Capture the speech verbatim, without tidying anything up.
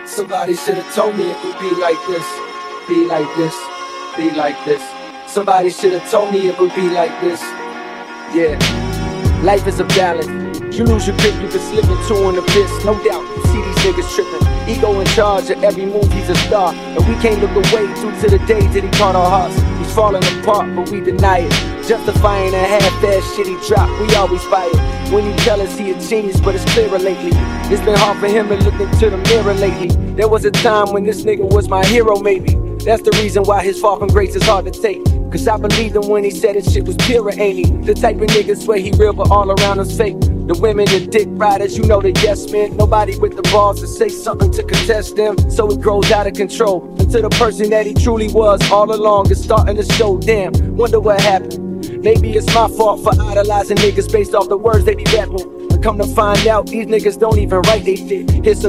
Somebody should've told me it would be like this, be like this, be like this. Somebody should've told me it would be like this. Yeah, life is a balance. You lose your grip, you can slip into an abyss. No doubt, you see these niggas tripping. Ego in charge of every move, he's a star. And we can't look away due to the days that he caught our hearts. He's falling apart, but we deny it. Justifying a half-ass shit he dropped, we always fight it. When he tell us he a genius, but it's clearer lately. It's been hard for him to look into the mirror lately. There was a time when this nigga was my hero, maybe. That's the reason why his fall from grace is hard to take. Cause I believed him when he said his shit was pure, ain't he? The type of nigga swear he real, but all around us fake. The women, the dick riders, you know the yes men. Nobody with the balls to say something to contest them. So it grows out of control until the person that he truly was all along is starting to show. Damn, wonder what happened. Maybe it's my fault for idolizing niggas based off the words they be rapping. But come to find out, these niggas don't even write they shit. Here's some